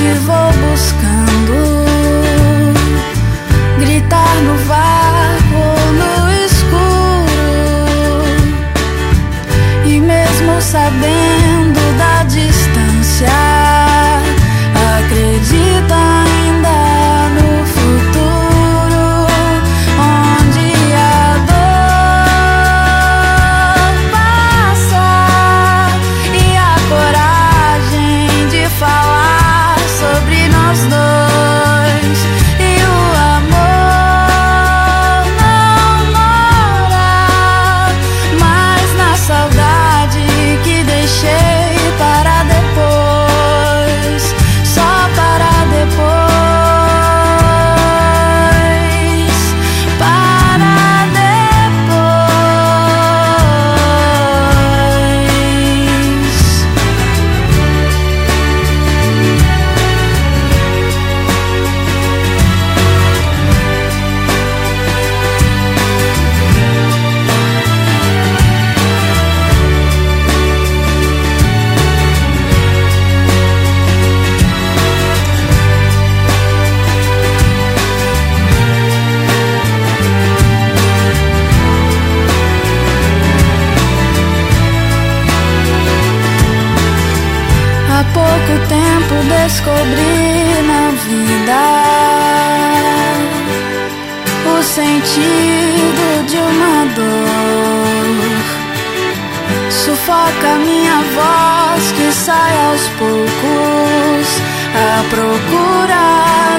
te vou buscando, gritar no vácuo, no escuro, e mesmo sabendo da distância, acredita ainda no futuro, onde a dor passa e a coragem de falar sobre nós dois. E o amor não mora mais na saudade que deixei para depois, só para depois, para depois. Há pouco tempo descobri na vida o sentido de uma dor. Sufoca minha voz que sai aos poucos à procura